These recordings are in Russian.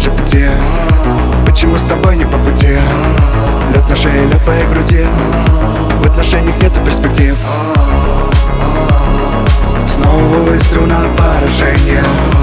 же пути? Почему с тобой не по пути? Лед на шее, лед в твоей груди. В отношениях нету перспектив. Снова выстрел на поражение.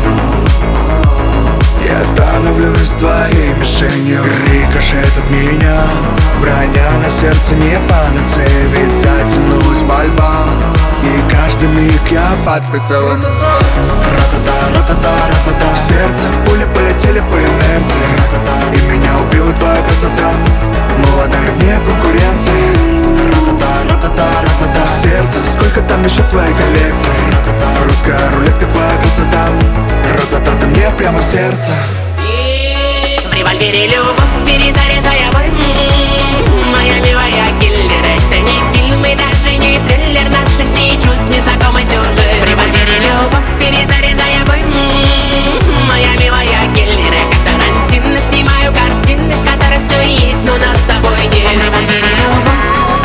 Я становлюсь твоей мишенью. Рикошет от меня, броня на сердце не панацея. Ведь затянулась мольба, и каждый миг я под прицелом. Ра-та-та, ра-та-та, ра-та-та. В сердце пули полетели по инерции. И меня убила твоя красота, молодая вне конкуренции. Ра-та-та, ра-та-та, ра-та-та. В сердце сколько там еще в твоей коллекции. Ра-та-та, русская рулетка, твоя красота. Ра-та-та, ты мне прямо в сердце. В револьвере любовь, перезаряжая бой. Моя милая киллер, это не фильм и даже не триллер. Наших с ней чувств незнакомый сюжет. В револьвере любовь, перезаряжая бой. Моя милая киллер, как Тарантино, снимаю картины, в которых все есть, но нас с тобой нет. В револьвере любовь.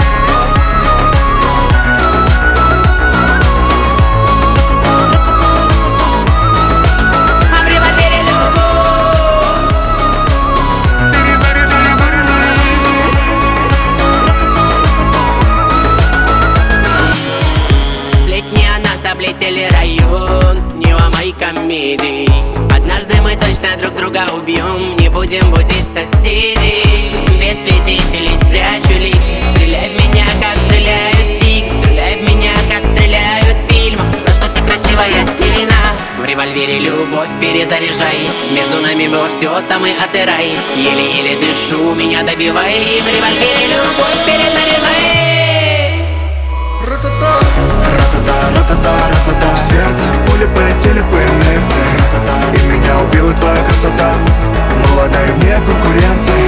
Облетели район, не ломай комедий. Однажды мы точно друг друга убьем. Не будем будить соседей. Без свидетелей спрячу лик. Стреляй в меня, как стреляют сик. Стреляй в меня, как стреляют в фильмах. Просто ты красивая, сильна. В револьвере любовь перезаряжай. Между нами было все, там и отырай. Еле-еле дышу, меня добивай. В револьвере любовь перезаряжай. Ра-та-та, в сердце пули полетели по инерции. И меня убила твоя красота, молодая вне конкуренции.